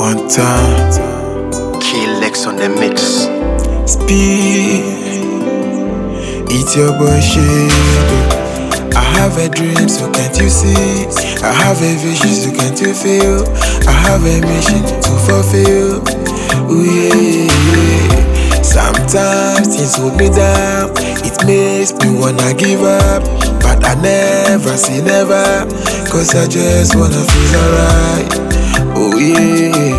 One time, K-Lex on the mix. speed. It's your boy Shade. I have a dream, so can't you see? I have a vision, so can't you feel? I have a mission to fulfill. Ooh yeah. Sometimes things hold me down. It makes me wanna give up, but I never say never, 'cause I just wanna feel alright. Oh yeah.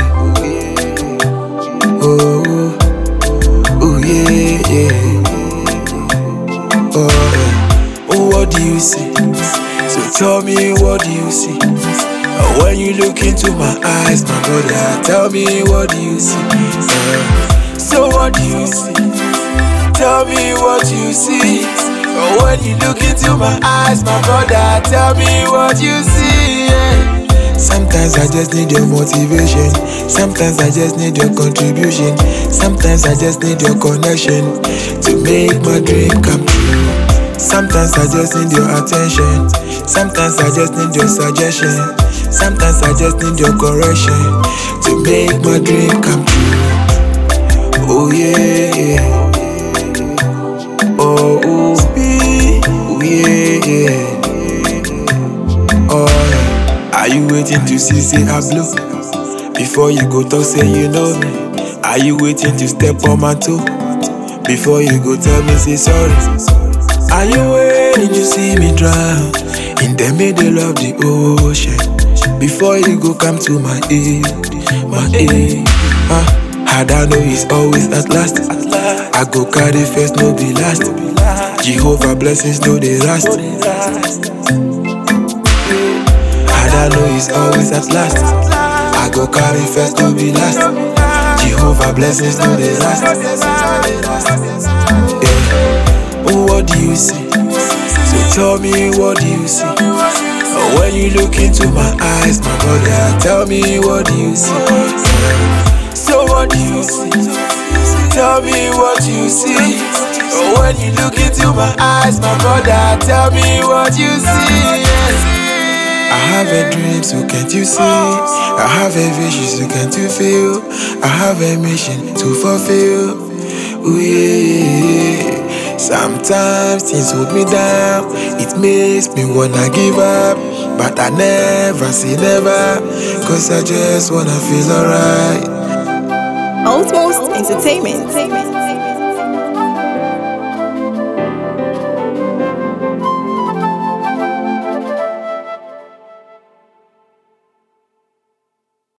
Oh, oh yeah, yeah. Oh, oh, what do you see? So tell me, what do you see? Oh, when you look into my eyes, my brother, tell me, what do you see? So what do you see? Tell me what you see. Oh, when you look into my eyes, my brother, tell me what you see. Yeah. Sometimes I just need your motivation. Sometimes I just need your contribution. Sometimes I just need your connection to make my dream come true. Sometimes I just need your attention. Sometimes I just need your suggestion. Sometimes I just need your correction to make my dream come true. Oh yeah. Oh, oh, oh yeah. Oh yeah. Are you waiting to see say I blow? Before you go talk say you know me. Are you waiting to step on my toe? Before you go tell me say sorry? Are you waiting to see me drown in the middle of the ocean? Before you go come to my aid, my aid. Had I know it's always at last. I go carry first, no be last. Jehovah blessings, no they last. I know it's always at last. I go carry first, no be last. Jehovah blessings, no they last. Yeah. Oh, what do you see? So tell me, what do you see? Oh, when you look into my eyes, my brother, tell me, what do you see? So what do you see? Tell me what you see. Oh, when you look into my eyes, my brother, tell me what you see. Yeah. I have a dream, so can't you see? I have a vision, so can't you feel? I have a mission to fulfill. Ooh yeah. Sometimes things hold me down. It makes me wanna give up, but I never say never, 'cause I just wanna feel alright. Almost Entertainment.